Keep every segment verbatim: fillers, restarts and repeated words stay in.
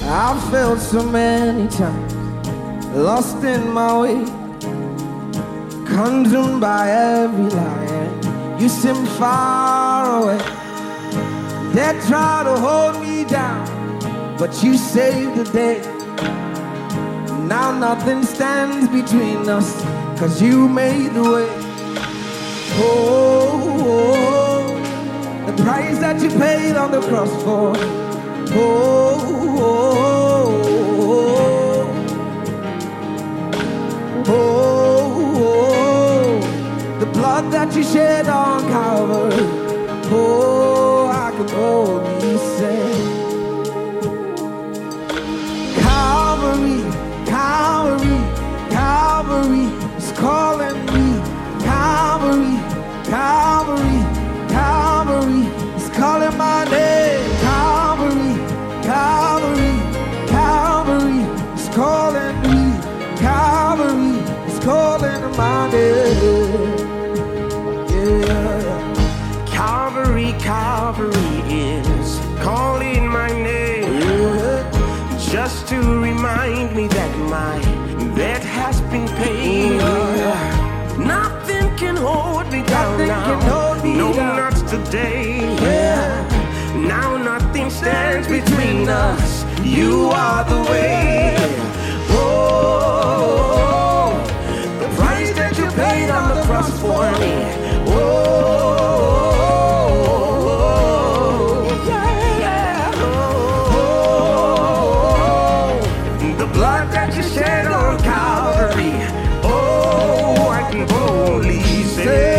I've failed so many times, lost in my way, consumed by every lie. You seem far away. They try to hold me down, but you saved the day. Now nothing stands between us, 'cause you made the way. Oh, oh, the price that you paid on the cross for. Oh, oh, oh, oh, the blood that you shed on Calvary. Oh, I can only say, Calvary, Calvary, Calvary is calling me. Calvary, Calvary, Calvary is calling my name. Calvary, Calvary, Calvary is calling me. Calvary is calling my name. Yeah. Calvary, Calvary is calling my name. Yeah. Just to remind me that my debt has been paid. Yeah. Nothing can hold me down Nothing now. can hold me no, down. not today. Yeah. Now nothing stands between us. You are the way. Oh, the price that you paid on the cross for me. Oh, yeah, yeah. Oh, the blood that you shed on Calvary. Oh, I can boldly say.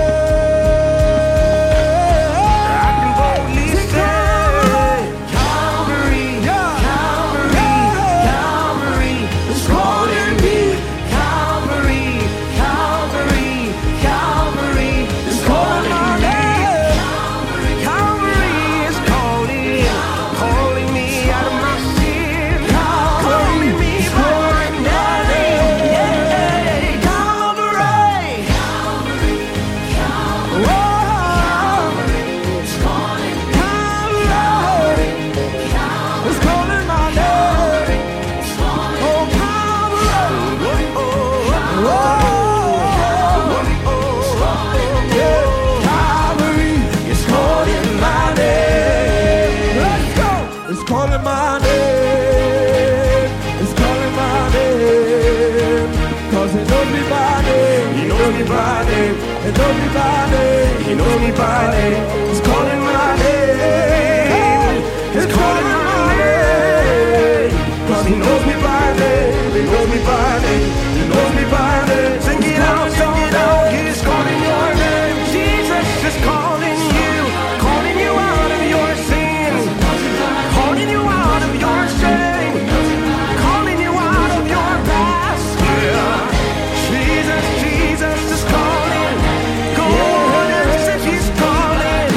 It knows me by name. He knows me by name. He's calling my name. He's calling my name. 'Cause he knows me by name. He knows me by name. He knows me by name. Sing it out, sing it out. He's calling your name. Jesus is calling you, calling you out of your sin, calling you out of your shame, calling you out of your past. Yeah. Jesus, Jesus is calling. Go on and say he's calling.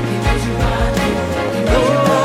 Oh,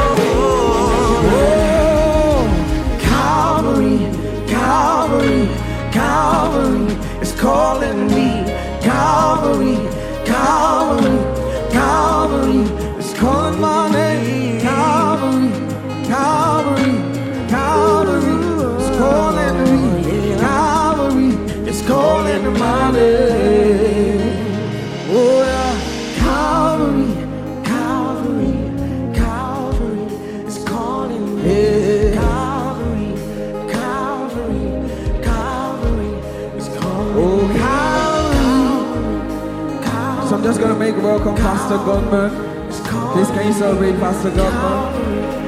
oh, Calvary, Calvary, Calvary is calling me. Calvary, Calvary, Calvary is calling my name. Calvary, Calvary, Calvary is calling me. Calvary is calling my name. Oh yeah, Calvary, Calvary, Calvary is calling me. Calvary, Calvary, Calvary is calling me. Oh Calvary, Calvary. So I'm just gonna make welcome Pastor Godman. Please can you celebrate Pastor Godman?